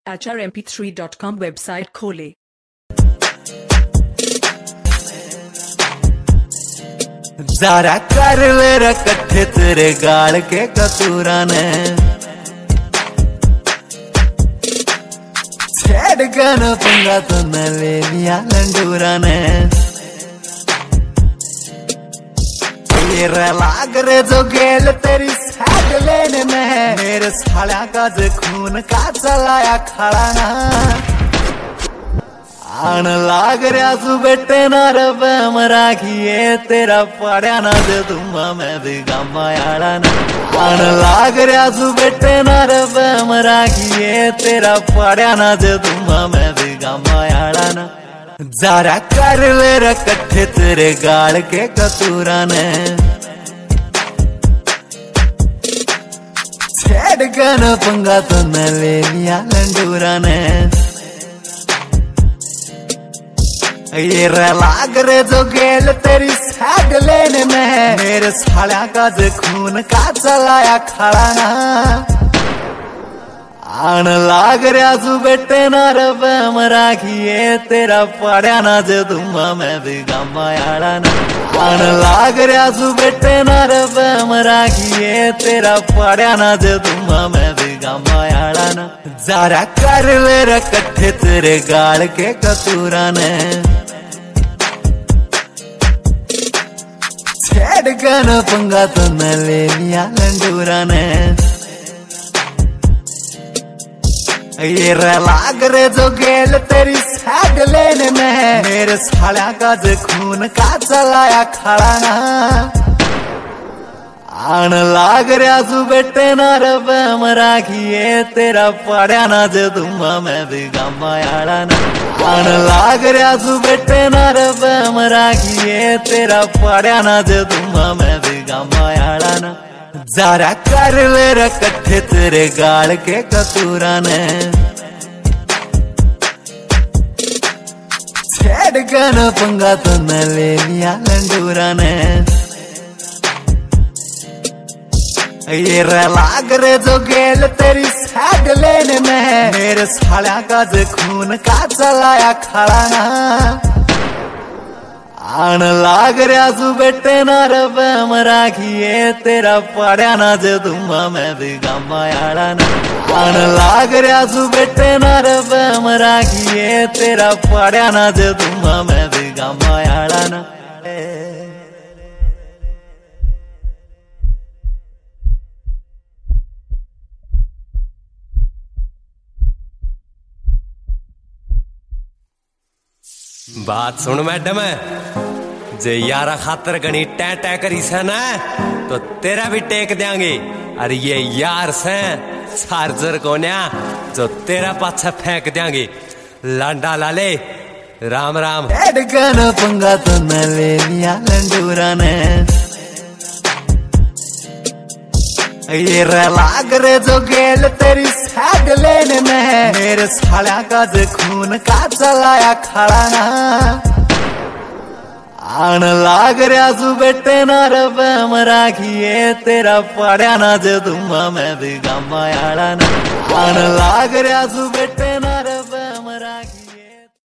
HRMP3.com website खोले। जरा कर मेरा कट्ठे तेरे गाल के कसूरा ने छेड़ गन पंगा तो न ले लिया लंडूरा ने तेरा लाग रे जो गेल तेरी साथ लेने में मेरे साला का जो खून का चलाया खड़ा ना आन लाग रहा तू बेटे ना रब मराखिए तेरा पड़ा ना दे दूंगा मैं भी गमायाड़ा ना आन लाग रहा तू बेटे ना रब मराखिए तेरा पड़ा ना दे दूंगा मैं भी गमायाड़ा ना जरा कर मेरा कट्ठे तेरे गाल के कसूरा ने छेड़ गन पंगा तो न ले लिया लंडूरा ने ये लाग रे जो गेल तेरी साथ लेने में मेरे साला का जो खून का चलाया खड़ा ना आन लाग रहा तू बेटे ना रब मराखिए तेरा पड़ा ना दे दूंगा मैं भी गमायाड़ा ना आन लाग रहा तू बेटे ना रब मराखिए तेरा पड़ा ना दे दूंगा मैं भी गमायाड़ा ना जरा कर मेरा कट्ठे तेरे गाल के कसूरा ने छेड़ गन पंगा तो न ले लिया लंडूरा ने ये लाग रे जो गेल तेरी साथ लेने में मेरे साला का जो खून का चलाया खड़ा ना आन लाग रहा तू बेटे ना रब मराखिए तेरा पड़ा ना दे दूंगा मैं भी गमायाड़ा ना आन लाग रहा तू बेटे ना रब मराखिए तेरा पड़ा ना दे दूंगा मैं भी गमायाड़ा ना जरा कर मेरा कट्ठे तेरे गाल के कसूरा ने छेड़ गन पंगा तो न ले लिया लंडूरा ने ये लाग रे जो गेल तेरी साथ लेने में मेरे साला का जो खून का चलाया खड़ा ना आन लाग रहा तू बेटे ना रब मराखिए तेरा पड़ा ना दे दूंगा मैं भी गमायाड़ा ना आन लाग रहा तू बेटे ना रब मराखिए तेरा पड़ा ना दे दूंगा मैं भी गमायाड़ा ना बात सुन मैडम, जे यारा खातर गणी टै टै करी से ना तो तेरा भी टेक देंगे। अरे ये यार से चार्जर को न्या जो तेरा पाछा फेंक देंगे। लांडा लाले राम राम। गन पंगा तो न ले लिया लंडूरा ने ये लाग रे जो गेल तेरी साथ लेने में मेरे साला का जो खून का चलाया खड़ा ना आन लाग रहा तू बेटे ना रब मराखिए तेरा पड़ा ना दे दूंगा मैं भी गमायाड़ा ना आन लाग रहा तू बेटे ना रब मराखिए।